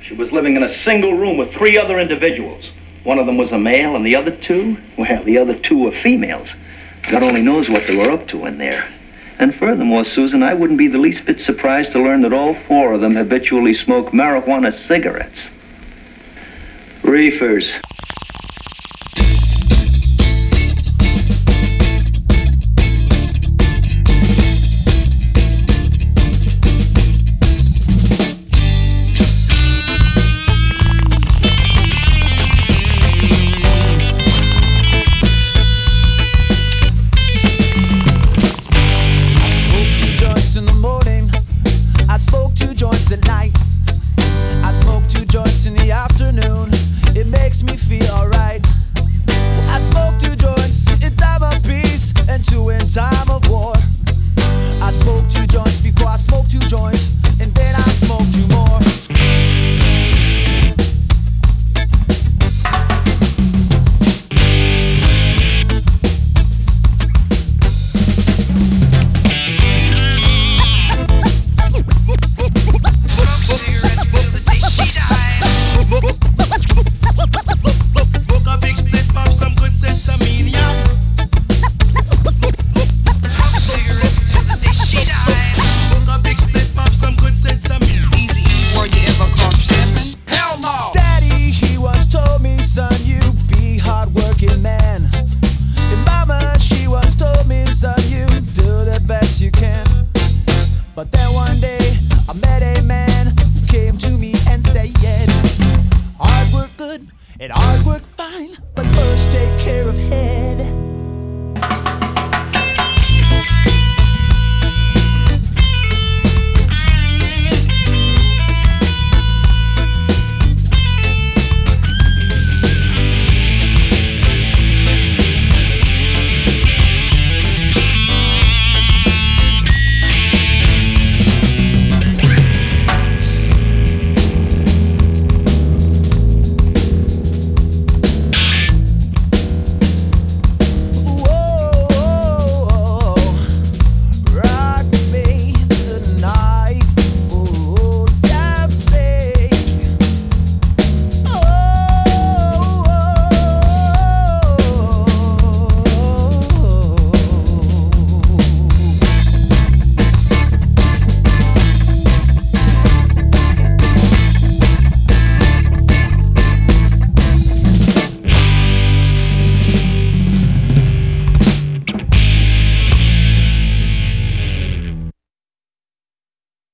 She was living in a single room with 3 other individuals. One of them was a male, and the other 2, well, the other 2 were females. God only knows what they were up to in there. And furthermore, Susan, I wouldn't be the least bit surprised to learn that all 4 of them habitually smoke marijuana cigarettes. Reefers. At night, I smoke 2 joints in the afternoon. It makes me feel alright. I smoke 2 joints in time of peace and 2 in time of war. I smoke 2 joints before I smoke 2 joints, and then I smoke 2 more. Son, you be hard-working man. And mama, she once told me, son, you do the best you can. But then one day, I met a man who came to me and said, hard work good and hard work fine.